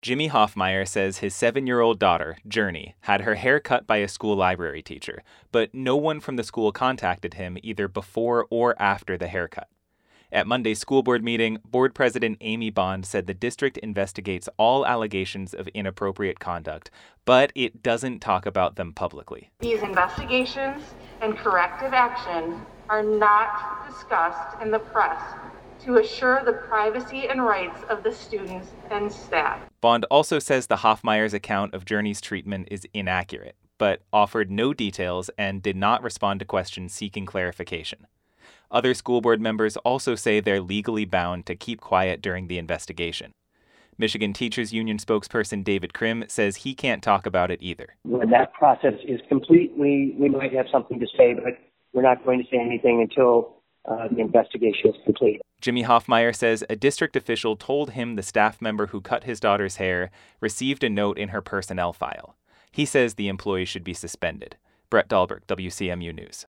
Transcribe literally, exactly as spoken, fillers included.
Jimmy Hoffmeyer says his seven-year-old daughter, Journey, had her hair cut by a school library teacher, but no one from the school contacted him either before or after the haircut. At Monday's school board meeting, board president Amy Bond said the district investigates all allegations of inappropriate conduct, but it doesn't talk about them publicly. These investigations and corrective action are not discussed in the press to assure the privacy and rights of the students and staff. Bond also says the Hoffmeyers' account of Journey's treatment is inaccurate, but offered no details and did not respond to questions seeking clarification. Other school board members also say they're legally bound to keep quiet during the investigation. Michigan Teachers Union spokesperson David Krim says he can't talk about it either. When that process is complete, we, we might have something to say, but we're not going to say anything until uh, the investigation is complete. Jimmy Hoffmeyer says a district official told him the staff member who cut his daughter's hair received a note in her personnel file. He says the employee should be suspended. Brett Dahlberg, W C M U News.